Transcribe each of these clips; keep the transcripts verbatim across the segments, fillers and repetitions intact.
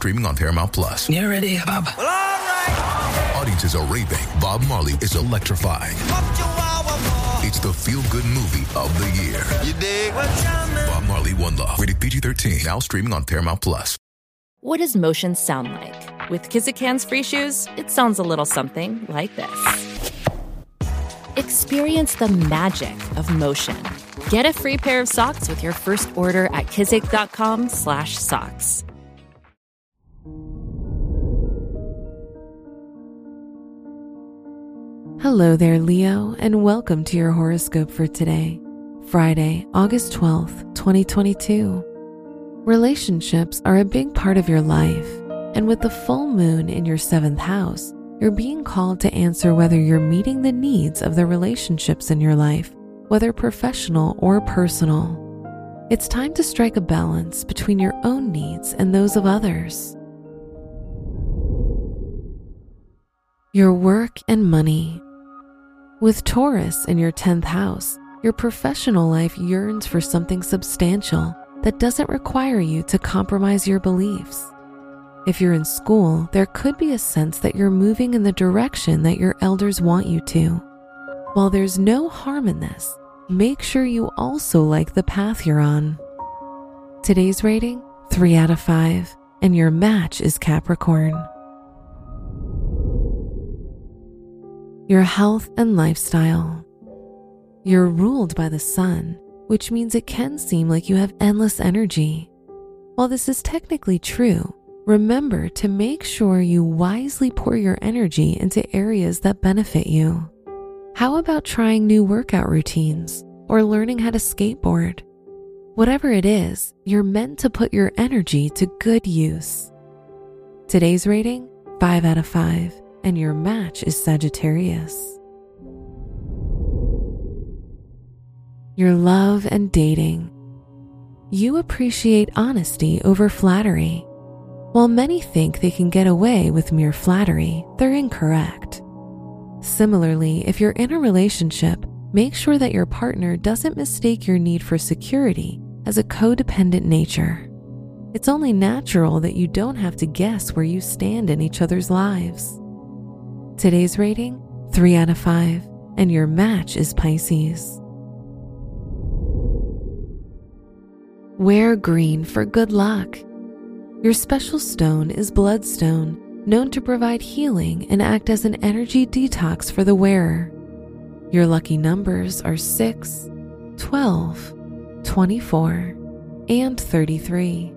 streaming on Paramount Plus. You ready, Bob? Well, all right. Audiences are raving. Bob Marley is electrifying. It's the feel-good movie of the year. You dig? Bob Marley, One Love. Rated P G thirteen. Now streaming on Paramount Plus. What does motion sound like? With Kizikans free shoes, it sounds a little something like this. Experience the magic of motion. Get a free pair of socks with your first order at kizik.com slash socks. Hello there, Leo, and welcome to your horoscope for today, Friday, August twelfth, twenty twenty-two. Relationships are a big part of your life, and with the full moon in your seventh house, you're being called to answer whether you're meeting the needs of the relationships in your life, whether professional or personal. It's time to strike a balance between your own needs and those of others. Your work and money. With Taurus in your tenth house, your professional life yearns for something substantial that doesn't require you to compromise your beliefs. If you're in school, there could be a sense that you're moving in the direction that your elders want you to. While there's no harm in this, make sure you also like the path you're on. Today's rating, three out of five, and your match is Capricorn. Your health and lifestyle. You're ruled by the sun, which means it can seem like you have endless energy. While this is technically true, remember to make sure you wisely pour your energy into areas that benefit you. How about trying new workout routines or learning how to skateboard? Whatever it is, you're meant to put your energy to good use. Today's rating, five out of five, and your match is Sagittarius. Your love and dating. You appreciate honesty over flattery. While many think they can get away with mere flattery, they're incorrect. Similarly, if you're in a relationship, make sure that your partner doesn't mistake your need for security as a codependent nature. It's only natural that you don't have to guess where you stand in each other's lives. Today's rating, three out of five, and your match is Pisces. Wear green for good luck. Your special stone is bloodstone, known to provide healing and act as an energy detox for the wearer. Your lucky numbers are six, twelve, twenty-four, and thirty-three.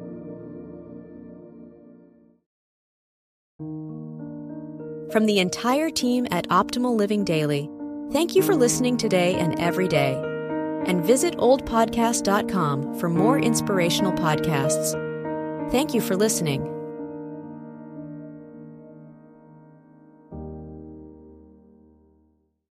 From the entire team at Optimal Living Daily, thank you for listening today and every day. And visit old podcast dot com for more inspirational podcasts. Thank you for listening.